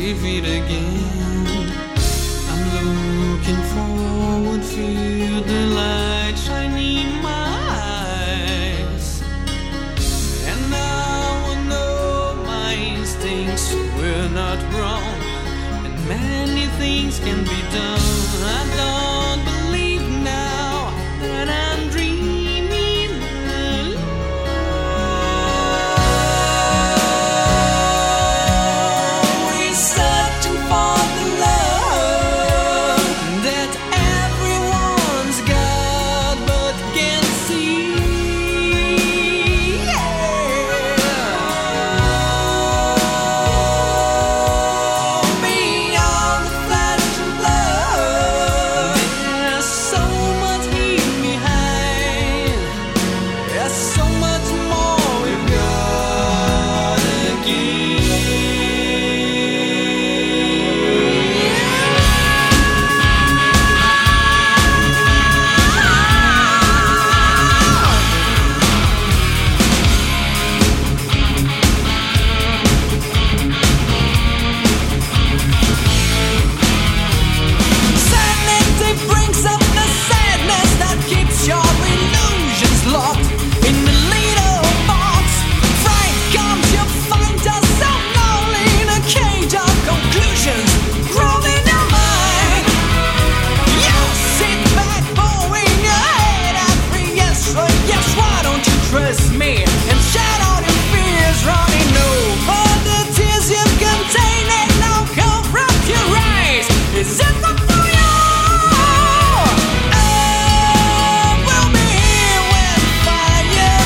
live it again. I'm looking forward, feel the light shining in my eyes, and now I know my instincts were not wrong, and many things can be done. I don't believe now that I'm dreaming alone. We're searching for the love that everyone's got but can't see. Beyond the flesh and blood, there's so much here behind. There's so much more we've got to give. Sanity brings up the sadness that keeps your illusions locked in the little box. Fright comes, you find yourself lonely in a cage of conclusions grown in your mind. You sit back, bowing your head after yes, or yes, why don't you trust me? And shout out your fears, running over the tears you've contained and now come from your eyes. Is it not for you? We'll be here when fire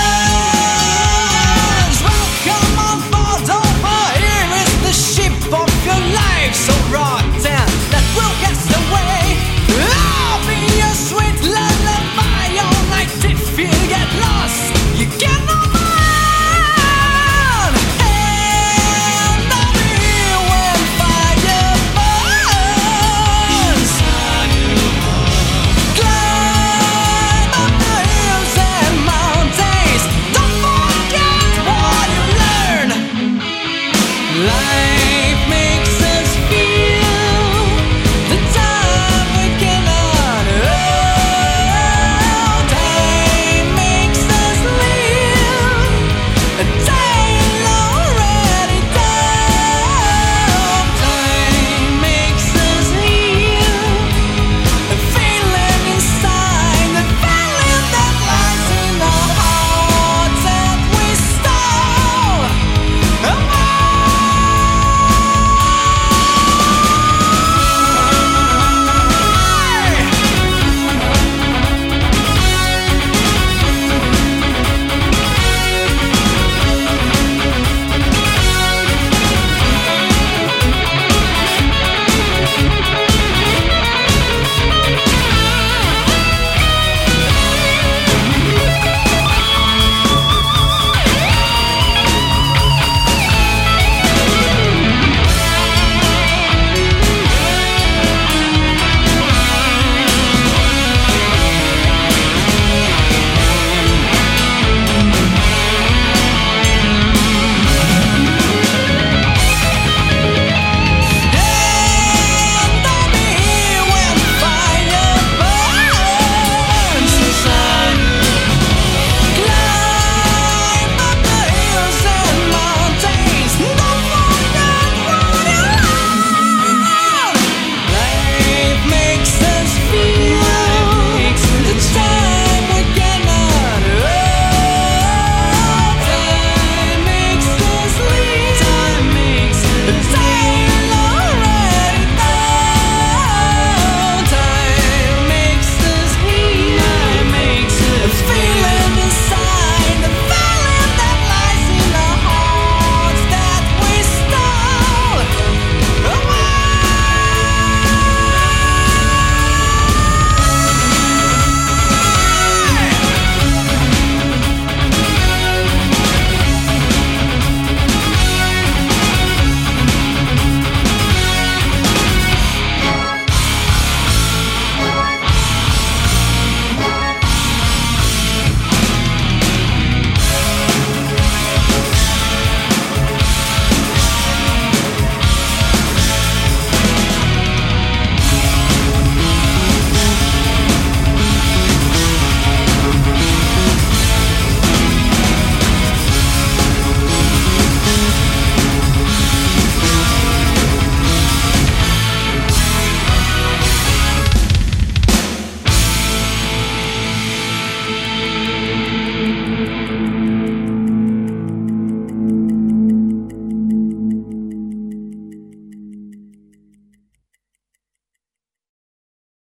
burns. Welcome on board, over here is the ship of your life, so rotten that will cast away. I'll be your sweet lullaby all night if you get lost